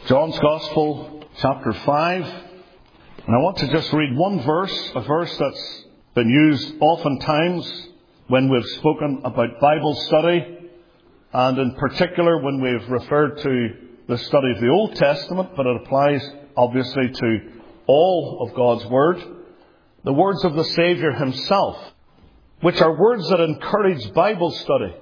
John's Gospel, chapter 5. And I want to just read one verse, a verse that's been used oftentimes when we've spoken about Bible study, and in particular when we've referred to the study of the Old Testament, but it applies obviously to all of God's Word. The words of the Saviour himself, which are words that encourage Bible study,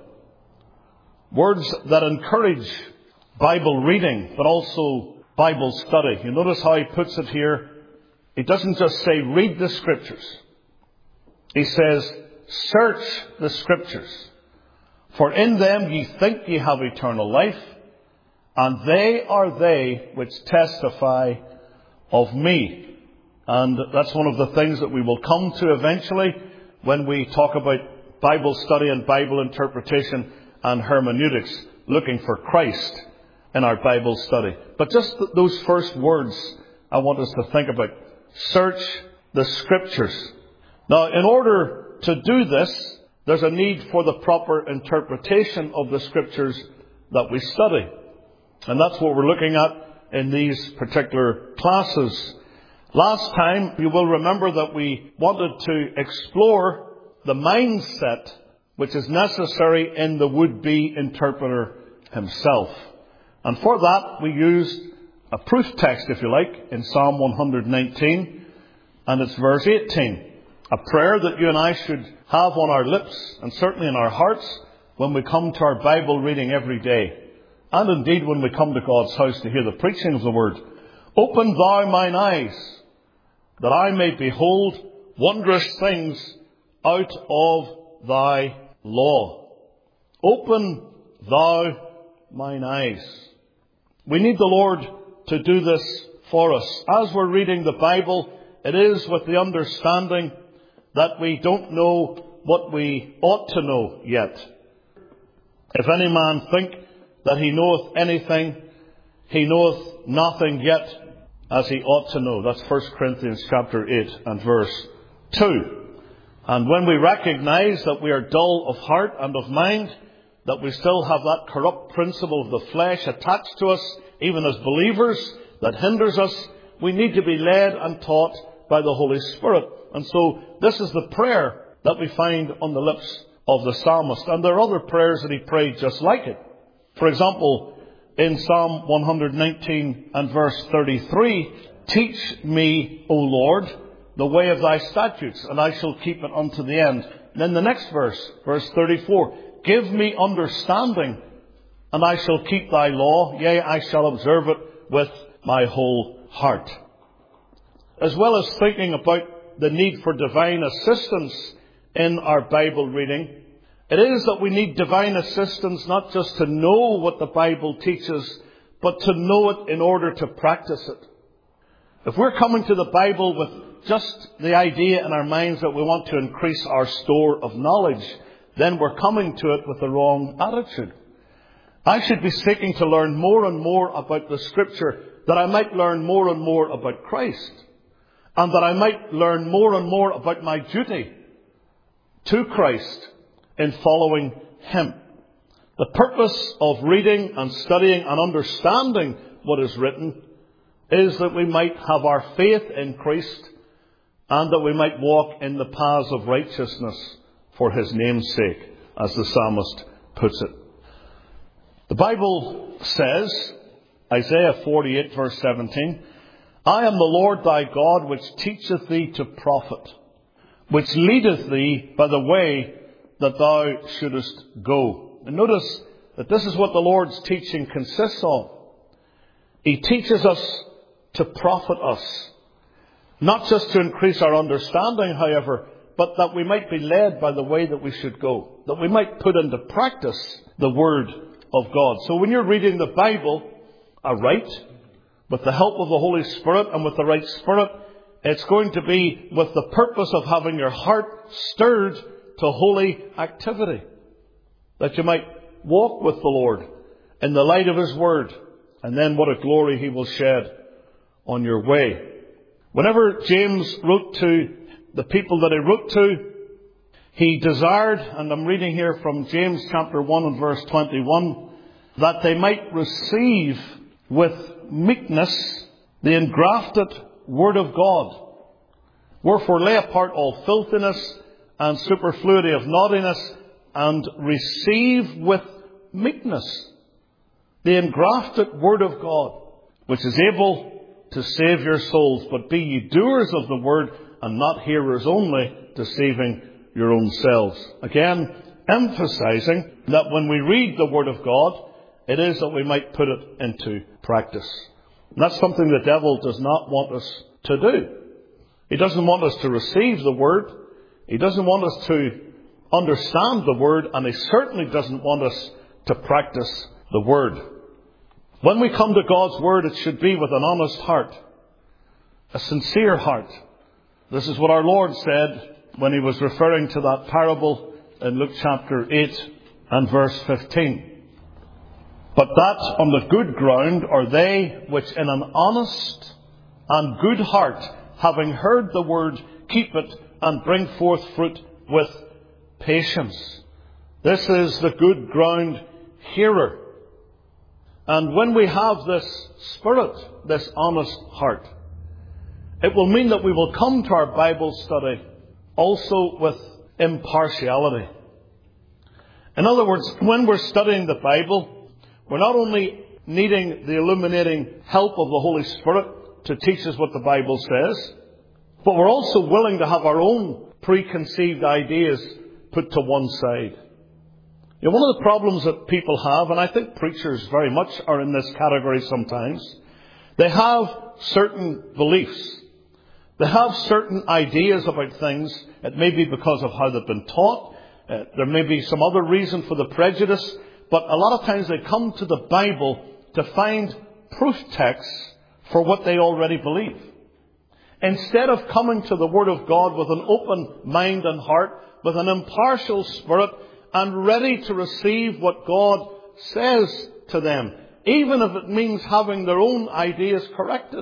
words that encourage Bible reading, but also Bible study. You notice how he puts it here. He doesn't just say, read the Scriptures. He says, search the Scriptures. For in them ye think ye have eternal life, and they are they which testify of me. And that's one of the things that we will come to eventually when we talk about Bible study and Bible interpretation and hermeneutics, looking for Christ in our Bible study. But just those first words I want us to think about. Search the Scriptures. Now, in order to do this, there's a need for the proper interpretation of the Scriptures that we study. And that's what we're looking at in these particular classes. Last time, you will remember that we wanted to explore the mindset which is necessary in the would-be interpreter himself. And for that, we used a proof text, if you like, in Psalm 119, and it's verse 18. A prayer that you and I should have on our lips, and certainly in our hearts, when we come to our Bible reading every day. And indeed, when we come to God's house to hear the preaching of the Word. Open thou mine eyes, that I may behold wondrous things out of thy law. Open thou mine eyes. We need the Lord to do this for us. As we're reading the Bible, it is with the understanding that we don't know what we ought to know yet. If any man think that he knoweth anything, he knoweth nothing yet as he ought to know. That's 1 Corinthians chapter 8 and verse 2. And when we recognize that we are dull of heart and of mind, that we still have that corrupt principle of the flesh attached to us, even as believers, that hinders us, we need to be led and taught by the Holy Spirit. And so this is the prayer that we find on the lips of the psalmist. And there are other prayers that he prayed just like it. For example, in Psalm 119 and verse 33, teach me, O Lord, the way of thy statutes, and I shall keep it unto the end. And then the next verse, verse 34, give me understanding, and I shall keep thy law. Yea, I shall observe it with my whole heart. As well as thinking about the need for divine assistance in our Bible reading, it is that we need divine assistance not just to know what the Bible teaches, but to know it in order to practice it. If we're coming to the Bible with just the idea in our minds that we want to increase our store of knowledge, then we're coming to it with the wrong attitude. I should be seeking to learn more and more about the Scripture, that I might learn more and more about Christ, and that I might learn more and more about my duty to Christ in following Him. The purpose of reading and studying and understanding what is written is that we might have our faith increased and that we might walk in the paths of righteousness for His name's sake, as the psalmist puts it. The Bible says, Isaiah 48 verse 17, I am the Lord thy God, which teacheth thee to profit, which leadeth thee by the way that thou shouldest go. And notice that this is what the Lord's teaching consists of. He teaches us to profit us. Not just to increase our understanding, however, but that we might be led by the way that we should go. That we might put into practice the Word of God. So when you're reading the Bible aright, with the help of the Holy Spirit and with the right spirit, it's going to be with the purpose of having your heart stirred to holy activity. That you might walk with the Lord in the light of His Word. And then what a glory He will shed on your way. Whenever James wrote to the people that he wrote to, he desired, and I'm reading here from James chapter 1 and verse 21, that they might receive with meekness the engrafted word of God. Wherefore lay apart all filthiness and superfluity of naughtiness, and receive with meekness the engrafted word of God, which is able to save your souls. But be ye doers of the word, and not hearers only, deceiving your own selves. Again, emphasizing that when we read the word of God, it is that we might put it into practice. And that's something the devil does not want us to do. He doesn't want us to receive the word. He doesn't want us to understand the word, and he certainly doesn't want us to practice the word. When we come to God's word, it should be with an honest heart, a sincere heart. This is what our Lord said when he was referring to that parable in Luke chapter 8 and verse 15. But that on the good ground are they which in an honest and good heart, having heard the word, keep it and bring forth fruit with patience. This is the good ground hearer. And when we have this spirit, this honest heart, it will mean that we will come to our Bible study also with impartiality. In other words, when we're studying the Bible, we're not only needing the illuminating help of the Holy Spirit to teach us what the Bible says, but we're also willing to have our own preconceived ideas put to one side. You know, one of the problems that people have, and I think preachers very much are in this category sometimes, they have certain beliefs. They have certain ideas about things. It may be because of how they've been taught. There may be some other reason for the prejudice. But a lot of times they come to the Bible to find proof texts for what they already believe. Instead of coming to the Word of God with an open mind and heart, with an impartial spirit, and ready to receive what God says to them, even if it means having their own ideas corrected.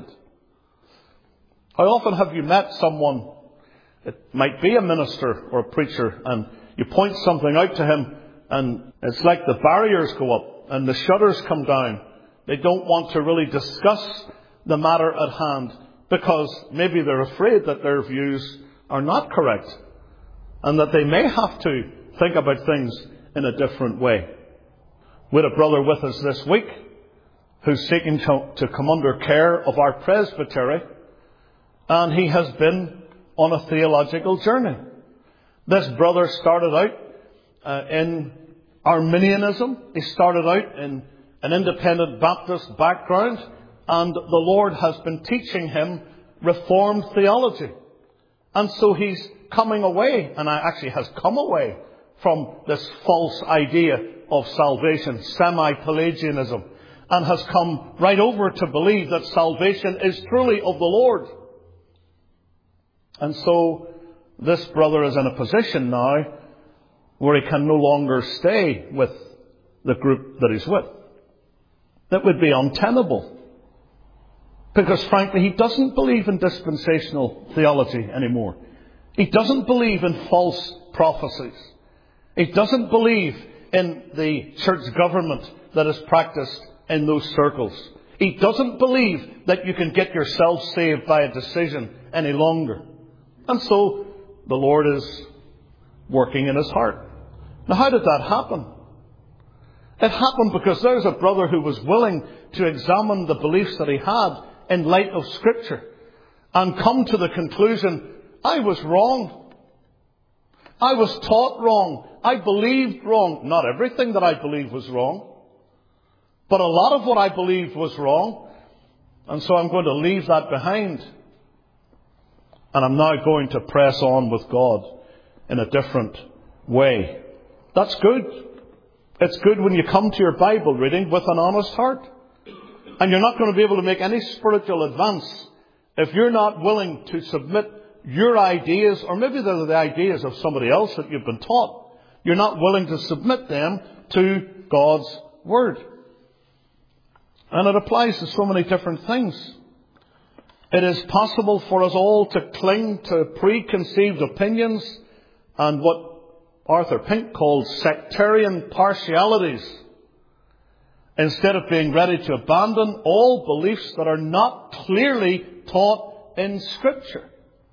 How often have you met someone, it might be a minister or a preacher, and you point something out to him, and it's like the barriers go up and the shutters come down. They don't want to really discuss the matter at hand because maybe they're afraid that their views are not correct and that they may have to think about things in a different way. We had a brother with us this week who's seeking to come under care of our presbytery, and he has been on a theological journey. This brother started out in Arminianism. He started out in an independent Baptist background, and the Lord has been teaching him Reformed theology. And so he's coming away, and actually has come away from this false idea of salvation, semi-Pelagianism, and has come right over to believe that salvation is truly of the Lord. And so this brother is in a position now where he can no longer stay with the group that he's with. That would be untenable. Because frankly, he doesn't believe in dispensational theology anymore. He doesn't believe in false prophecies. He doesn't believe in the church government that is practiced in those circles. He doesn't believe that you can get yourself saved by a decision any longer. And so the Lord is working in his heart. Now, how did that happen? It happened because there's a brother who was willing to examine the beliefs that he had in light of Scripture and come to the conclusion, I was wrong. I was taught wrong. I believed wrong. Not everything that I believed was wrong, but a lot of what I believed was wrong. And so I'm going to leave that behind. And I'm now going to press on with God in a different way. That's good. It's good when you come to your Bible reading with an honest heart. And you're not going to be able to make any spiritual advance if you're not willing to submit your ideas, or maybe they're the ideas of somebody else that you've been taught. You're not willing to submit them to God's Word. And it applies to so many different things. It is possible for us all to cling to preconceived opinions and what Arthur Pink called sectarian partialities. instead of being ready to abandon all beliefs that are not clearly taught in Scripture.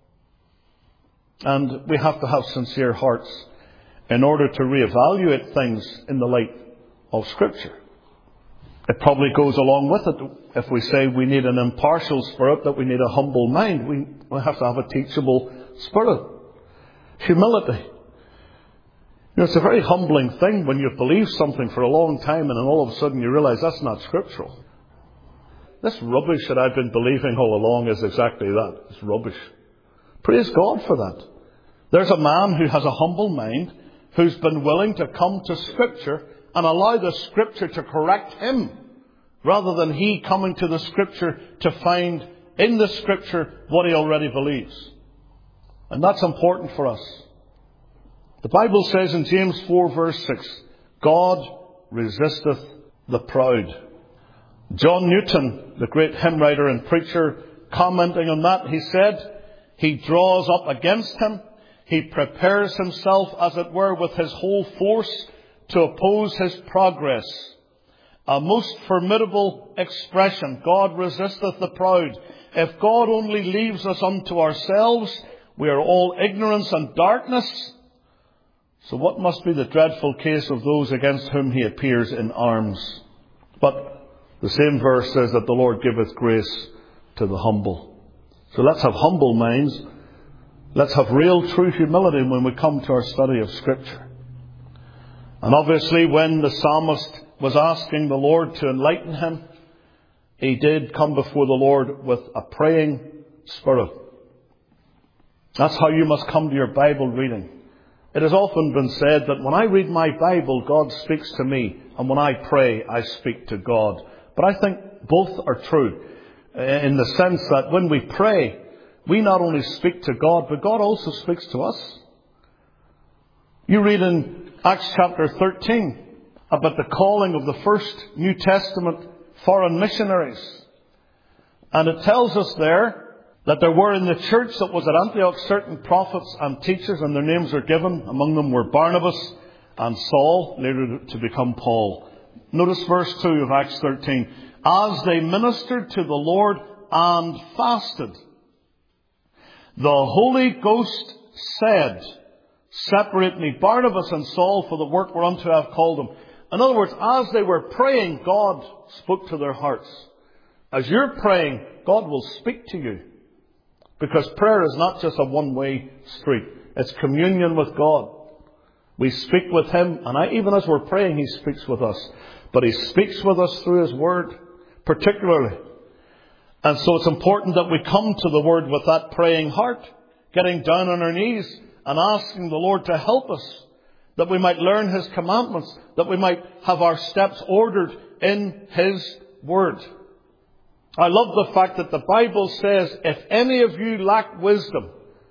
And we have to have sincere hearts in order to reevaluate things in the light of Scripture. It probably goes along with it if we say we need an impartial spirit, that we need a humble mind. We have to have a teachable spirit. Humility. It's a very humbling thing when you've believed something for a long time and then all of a sudden you realize that's not scriptural. This rubbish that I've been believing all along is exactly that. It's rubbish. Praise God for that. There's a man who has a humble mind, who's been willing to come to Scripture and allow the Scripture to correct him, rather than he coming to the Scripture to find in the Scripture what he already believes. And that's important for us. The Bible says in James 4 verse 6, God resisteth the proud. John Newton, the great hymn writer and preacher, commenting on that, he said, he draws up against him. He prepares himself, as it were, with his whole force to oppose his progress. A most formidable expression. God resisteth the proud. If God only leaves us unto ourselves, we are all ignorance and darkness. So what must be the dreadful case of those against whom he appears in arms? But the same verse says that the Lord giveth grace to the humble. So let's have humble minds. Let's have real true humility when we come to our study of Scripture. And obviously when the psalmist was asking the Lord to enlighten him, he did come before the Lord with a praying spirit. That's how you must come to your Bible reading. It has often been said that when I read my Bible, God speaks to me, and when I pray, I speak to God. But I think both are true, in the sense that when we pray, we not only speak to God, but God also speaks to us. You read in Acts chapter 13 about the calling of the first New Testament foreign missionaries. And it tells us there that there were in the church that was at Antioch certain prophets and teachers, and their names are given. Among them were Barnabas and Saul, later to become Paul. Notice verse 2 of Acts 13. As they ministered to the Lord and fasted, the Holy Ghost said, separate me, Barnabas and Saul, for the work whereunto I have called them. In other words, as they were praying, God spoke to their hearts. As you're praying, God will speak to you. Because prayer is not just a one-way street. It's communion with God. We speak with Him, and even as we're praying, He speaks with us. But He speaks with us through His Word, particularly. And so it's important that we come to the Word with that praying heart, getting down on our knees and asking the Lord to help us, that we might learn His commandments, that we might have our steps ordered in His Word. I love the fact that the Bible says, if any of you lack wisdom,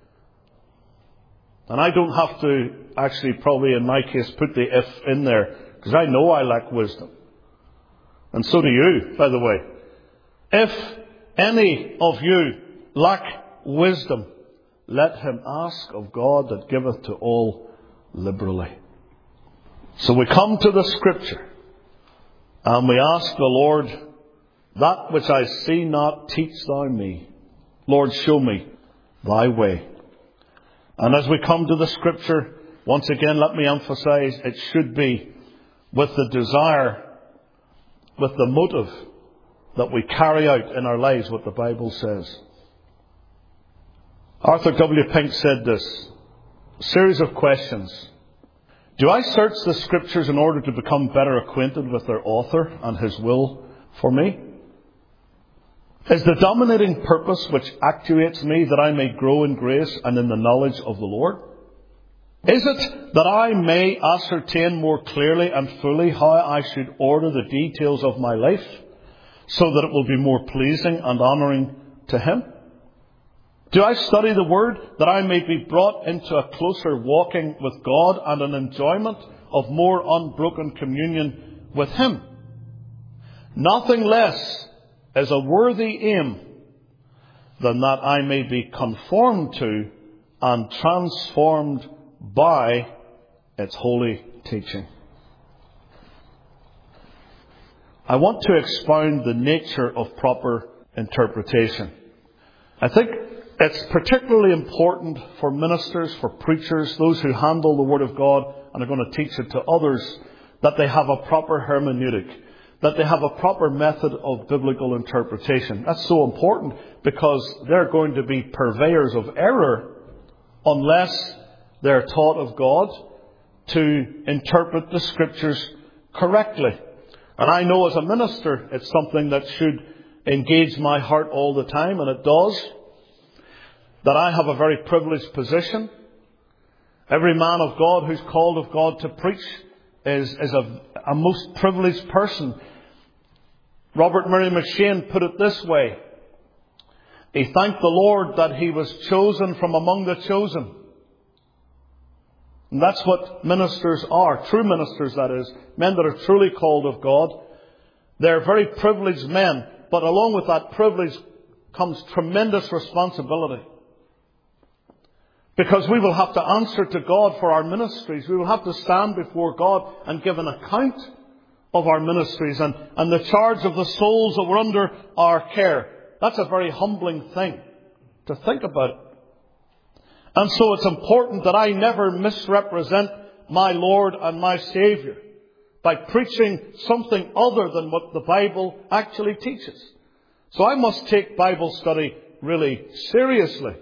and I don't have to actually probably in my case put the if in there, because I know I lack wisdom. And so do you, by the way. If any of you lack wisdom, let him ask of God that giveth to all liberally. So we come to the Scripture and we ask the Lord, that which I see not, teach thou me. Lord, show me thy way. And as we come to the Scripture, once again, let me emphasize, it should be with the desire, with the motive that we carry out in our lives what the Bible says. Arthur W. Pink said this, a series of questions. Do I search the Scriptures in order to become better acquainted with their author and his will for me? Is the dominating purpose which actuates me that I may grow in grace and in the knowledge of the Lord? Is it that I may ascertain more clearly and fully how I should order the details of my life so that it will be more pleasing and honouring to Him? Do I study the Word that I may be brought into a closer walking with God and an enjoyment of more unbroken communion with Him? Nothing less is a worthy aim than that I may be conformed to and transformed by its holy teaching. I want to expound the nature of proper interpretation. I think it's particularly important for ministers, for preachers, those who handle the Word of God and are going to teach it to others, that they have a proper hermeneutic, that they have a proper method of biblical interpretation. That's so important because they're going to be purveyors of error unless they're taught of God to interpret the Scriptures correctly. And I know as a minister, it's something that should engage my heart all the time, and it does. That I have a very privileged position. Every man of God who's called of God to preach is a most privileged person. Robert Murray McCheyne put it this way. He thanked the Lord that he was chosen from among the chosen. And that's what ministers are. True ministers, that is. Men that are truly called of God. They're very privileged men. But along with that privilege comes tremendous responsibility. Because we will have to answer to God for our ministries. We will have to stand before God and give an account of our ministries and the charge of the souls that were under our care. That's a very humbling thing to think about it. And so it's important that I never misrepresent my Lord and my Saviour by preaching something other than what the Bible actually teaches. So I must take Bible study really seriously.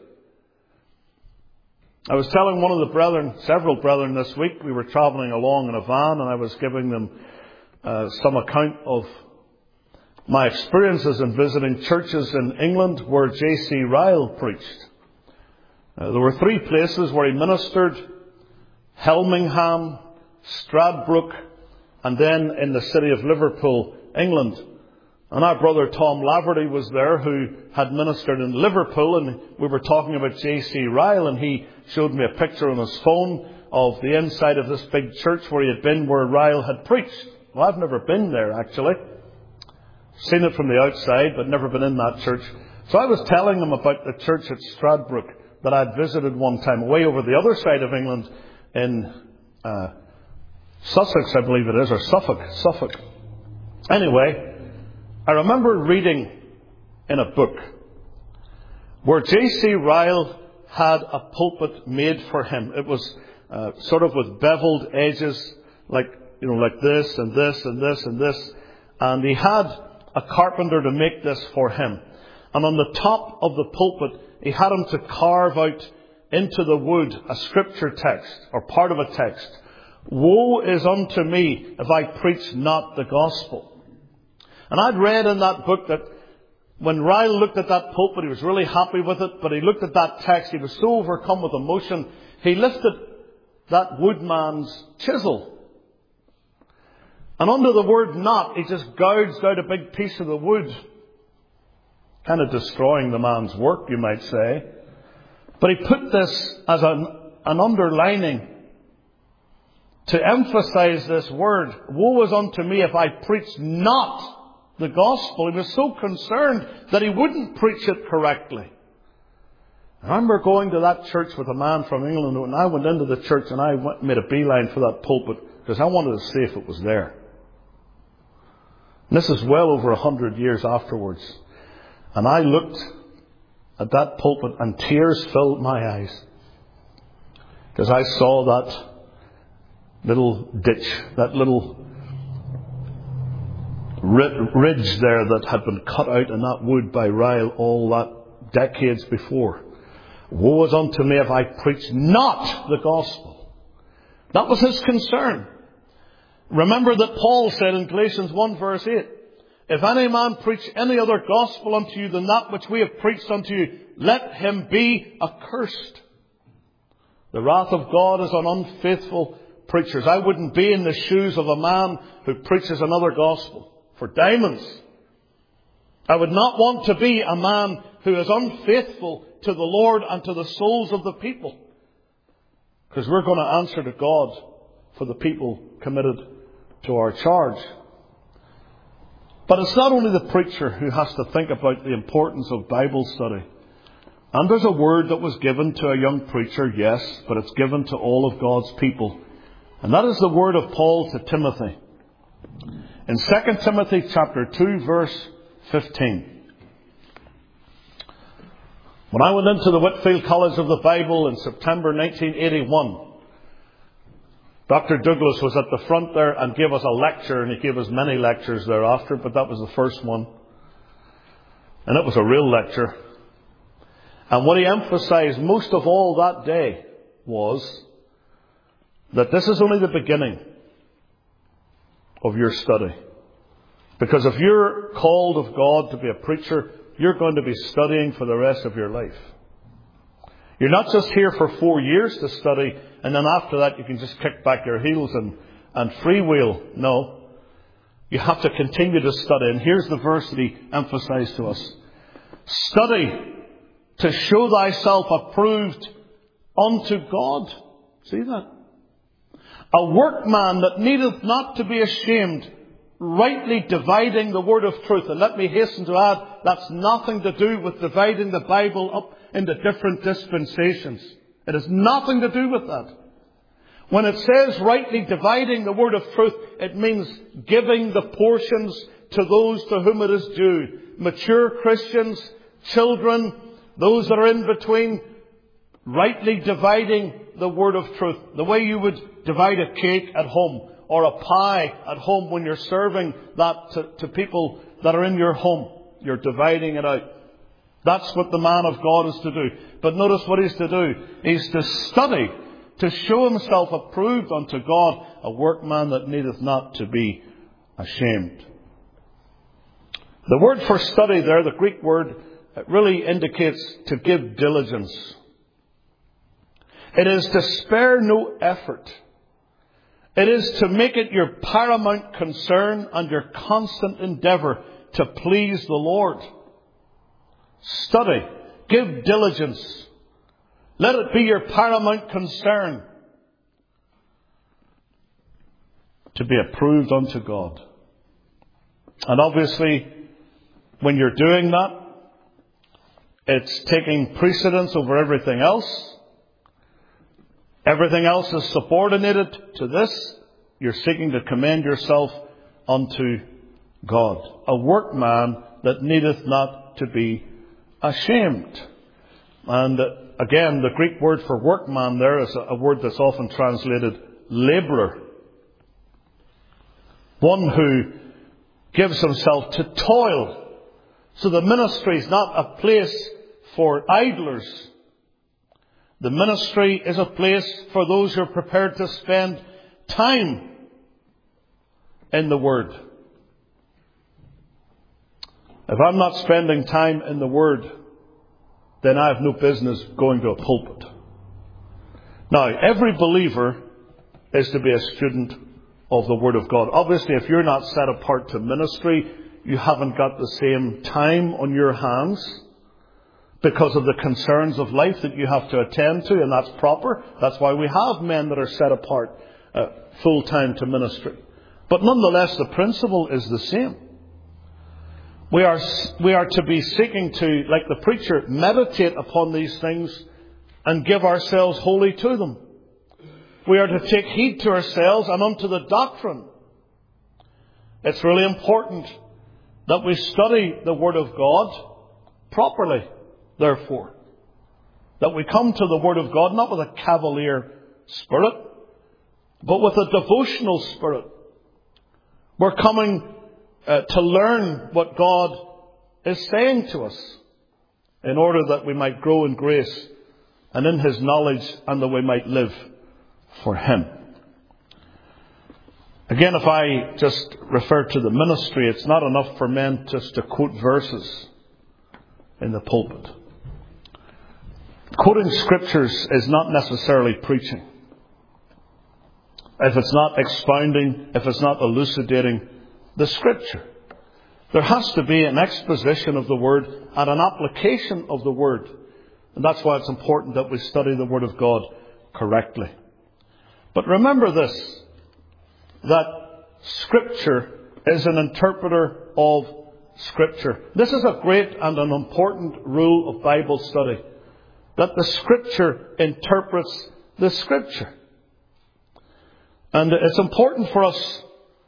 I was telling one of the brethren, several brethren this week, we were travelling along in a van and I was giving them some account of my experiences in visiting churches in England where J.C. Ryle preached. There were 3 places where he ministered: Helmingham, Stradbroke, and then in the city of Liverpool, England. And our brother Tom Laverty was there, who had ministered in Liverpool, and we were talking about J.C. Ryle, and he showed me a picture on his phone of the inside of this big church where he had been, where Ryle had preached. Well, I've never been there, actually. Seen it from the outside, but never been in that church. So I was telling him about the church at Stradbroke that I'd visited one time, way over the other side of England, in Sussex, I believe it is, or Suffolk. Anyway, I remember reading in a book where J.C. Ryle had a pulpit made for him. It was sort of with beveled edges, like this and this and this and this. And he had a carpenter to make this for him. And on the top of the pulpit, he had him to carve out into the wood a scripture text, or part of a text. Woe is unto me if I preach not the gospel. And I'd read in that book that when Ryle looked at that pulpit, he was really happy with it, but he looked at that text, he was so overcome with emotion, he lifted that woodman's chisel. And under the word not, he just gouged out a big piece of the wood. Kind of destroying the man's work, you might say. But he put this as an underlining to emphasize this word. Woe is unto me if I preach not the gospel. He was so concerned that he wouldn't preach it correctly. I remember going to that church with a man from England, and I went into the church and I made a beeline for that pulpit because I wanted to see if it was there. And this is well over 100 years afterwards. And I looked at that pulpit and tears filled my eyes because I saw that little ditch, that little ridge there that had been cut out in that wood by Ryle all that decades before. Woe is unto me if I preach not the gospel. That was his concern. Remember that Paul said in Galatians 1 verse 8, if any man preach any other gospel unto you than that which we have preached unto you, let him be accursed. The wrath of God is on unfaithful preachers. I wouldn't be in the shoes of a man who preaches another gospel for diamonds. I would not want to be a man who is unfaithful to the Lord and to the souls of the people. Because we're going to answer to God for the people committed to our charge. But it's not only the preacher who has to think about the importance of Bible study. And there's a word that was given to a young preacher, yes, but it's given to all of God's people. And that is the word of Paul to Timothy. In 2 Timothy chapter 2, verse 15. When I went into the Whitefield College of the Bible in September 1981, Dr. Douglas was at the front there and gave us a lecture, and he gave us many lectures thereafter, but that was the first one. And it was a real lecture. And what he emphasized most of all that day was that this is only the beginning of your study. Because if you're called of God to be a preacher, you're going to be studying for the rest of your life. You're not just here for 4 years to study, and then after that you can just kick back your heels and freewheel. No. You have to continue to study. And here's the verse that he emphasized to us. Study to show thyself approved unto God. See that? A workman that needeth not to be ashamed, rightly dividing the word of truth. And let me hasten to add, that's nothing to do with dividing the Bible up into different dispensations. It has nothing to do with that. When it says rightly dividing the word of truth, it means giving the portions to those to whom it is due. Mature Christians, children, those that are in between, rightly dividing the word of truth. The way you would divide a cake at home or a pie at home when you're serving that to people that are in your home. You're dividing it out. That's what the man of God is to do. But notice what he's to do. He's to study, to show himself approved unto God, a workman that needeth not to be ashamed. The word for study there, the Greek word, it really indicates to give diligence. It is to spare no effort. It is to make it your paramount concern and your constant endeavour to please the Lord. Study. Give diligence. Let it be your paramount concern to be approved unto God. And obviously, when you're doing that, it's taking precedence over everything else. Everything else is subordinated to this. You're seeking to commend yourself unto God. A workman that needeth not to be ashamed. And again, the Greek word for workman there is a word that's often translated labourer. One who gives himself to toil. So the ministry is not a place for idlers. The ministry is a place for those who are prepared to spend time in the Word. If I'm not spending time in the Word, then I have no business going to a pulpit. Now, every believer is to be a student of the Word of God. Obviously, if you're not set apart to ministry, you haven't got the same time on your hands because of the concerns of life that you have to attend to, and that's proper. That's why we have men that are set apart full-time to ministry. But nonetheless, the principle is the same. We are to be seeking to, like the preacher, meditate upon these things and give ourselves wholly to them. We are to take heed to ourselves and unto the doctrine. It's really important that we study the Word of God properly, therefore. That we come to the Word of God not with a cavalier spirit, but with a devotional spirit. We're coming to learn what God is saying to us in order that we might grow in grace and in His knowledge and that we might live for Him. Again, if I just refer to the ministry, it's not enough for men just to quote verses in the pulpit. Quoting scriptures is not necessarily preaching. If it's not expounding, if it's not elucidating the Scripture. There has to be an exposition of the Word and an application of the Word. And that's why it's important that we study the Word of God correctly. But remember this, that Scripture is an interpreter of Scripture. This is a great and an important rule of Bible study, that the Scripture interprets the Scripture. And it's important for us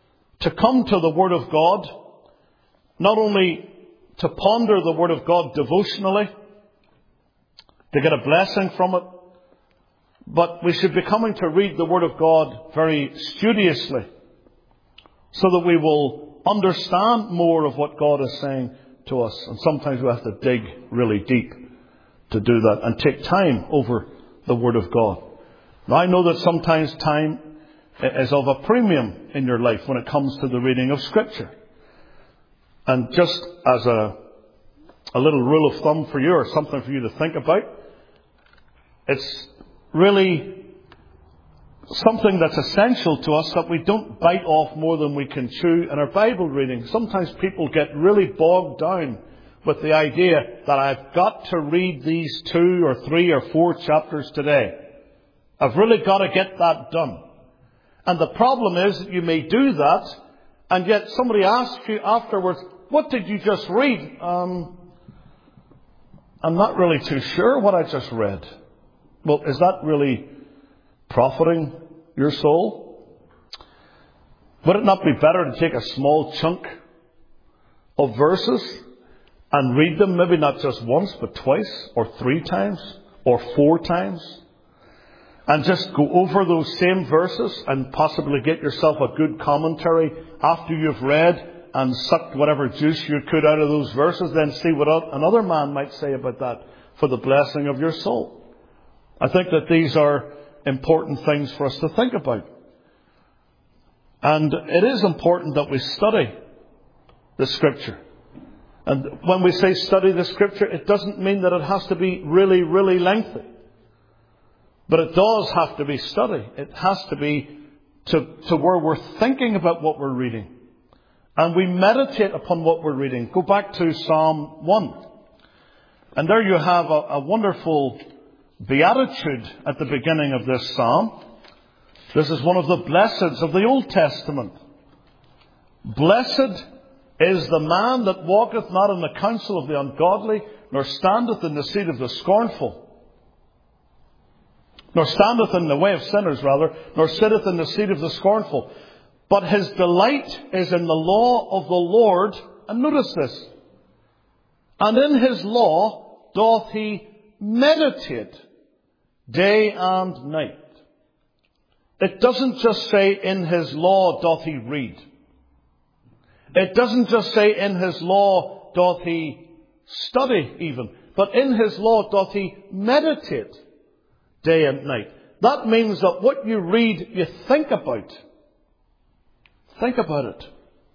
to come to the Word of God, not only to ponder the Word of God devotionally, to get a blessing from it, but we should be coming to read the Word of God very studiously, so that we will understand more of what God is saying to us. And sometimes we have to dig really deep to do that and take time over the Word of God. Now, I know that sometimes time is of a premium in your life when it comes to the reading of Scripture. And just as a little rule of thumb for you, or something for you to think about, it's really something that's essential to us, that we don't bite off more than we can chew in our Bible reading. Sometimes people get really bogged down with the idea that I've got to read these 2 or 3 or 4 chapters today. I've really got to get that done. And the problem is that you may do that, and yet somebody asks you afterwards, what did you just read? I'm not really too sure what I just read. Well, is that really profiting your soul? Would it not be better to take a small chunk of verses and read them, maybe not just once, but twice, or 3 times, or 4 times? And just go over those same verses and possibly get yourself a good commentary after you've read and sucked whatever juice you could out of those verses, then see what another man might say about that for the blessing of your soul. I think that these are important things for us to think about. And it is important that we study the Scripture. And when we say study the Scripture, it doesn't mean that it has to be really, really lengthy. But it does have to be study. It has to be to where we're thinking about what we're reading. And we meditate upon what we're reading. Go back to Psalm 1. And there you have a wonderful beatitude at the beginning of this psalm. This is one of the blesseds of the Old Testament. Blessed is the man that walketh not in the counsel of the ungodly, nor standeth in the seat of the scornful, nor standeth in the way of sinners, rather, nor sitteth in the seat of the scornful. But his delight is in the law of the Lord. And notice this. And in his law doth he meditate day and night. It doesn't just say in his law doth he read. It doesn't just say in his law doth he study even. But in his law doth he meditate day and night. That means that what you read, you think about. Think about it.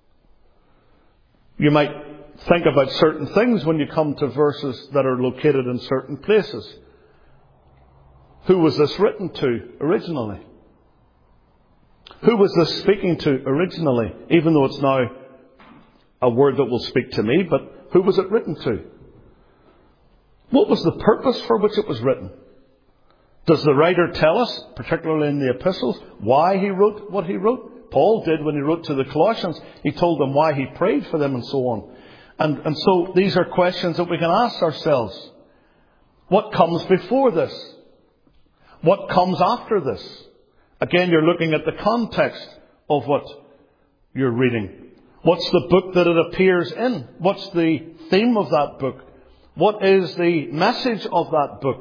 You might think about certain things when you come to verses that are located in certain places. Who was this written to originally? Who was this speaking to originally? Even though it's now a word that will speak to me, but who was it written to? What was the purpose for which it was written? Does the writer tell us, particularly in the epistles, why he wrote what he wrote? Paul did when he wrote to the Colossians. He told them why he prayed for them and so on. And so these are questions that we can ask ourselves. What comes before this? What comes after this? Again, you're looking at the context of what you're reading. What's the book that it appears in? What's the theme of that book? What is the message of that book?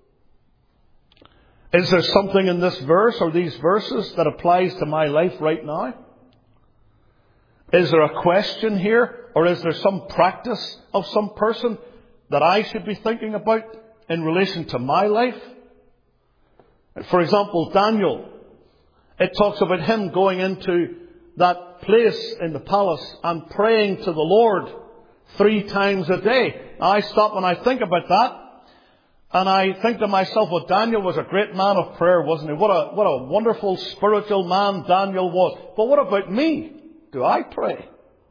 Is there something in this verse or these verses that applies to my life right now? Is there a question here, or is there some practice of some person that I should be thinking about in relation to my life? For example, Daniel. It talks about him going into that place in the palace and praying to the Lord 3 times a day. Now, I stop and I think about that. And I think to myself, well, Daniel was a great man of prayer, wasn't he? What a wonderful spiritual man Daniel was. But what about me? Do I pray?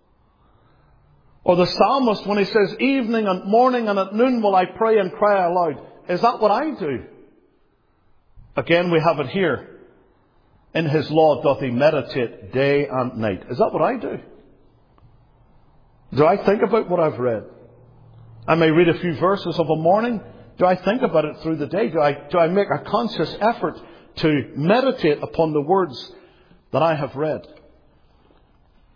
Or the psalmist, when he says, evening and morning and at noon will I pray and cry aloud. Is that what I do? Again, we have it here. In his law doth he meditate day and night. Is that what I do? Do I think about what I've read? I may read a few verses of a morning. Do I think about it through the day? Do I make a conscious effort to meditate upon the words that I have read?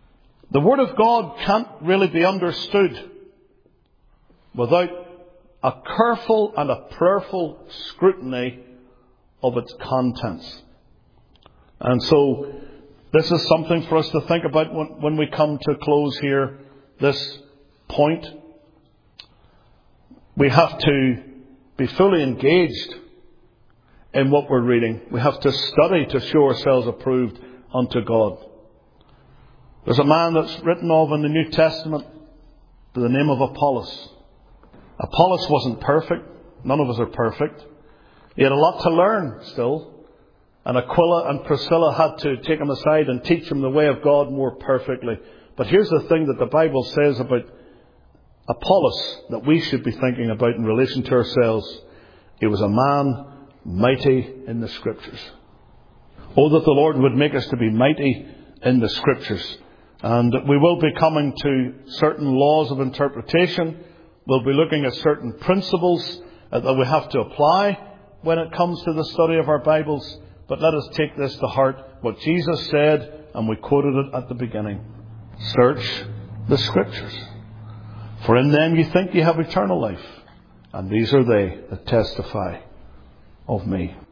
The Word of God can't really be understood without a careful and a prayerful scrutiny of its contents. And so this is something for us to think about when we come to close here, this point. We have to be fully engaged in what we're reading. We have to study to show ourselves approved unto God. There's a man that's written of in the New Testament by the name of Apollos. Apollos wasn't perfect. None of us are perfect. He had a lot to learn still. And Aquila and Priscilla had to take him aside and teach him the way of God more perfectly. But here's the thing that the Bible says about Apollos that we should be thinking about in relation to ourselves. He was a man mighty in the Scriptures. Oh, that the Lord would make us to be mighty in the Scriptures. And we will be coming to certain laws of interpretation. We'll be looking at certain principles that we have to apply when it comes to the study of our Bibles. But let us take this to heart, what Jesus said, and we quoted it at the beginning. Search the Scriptures, for in them you think you have eternal life, and these are they that testify of me.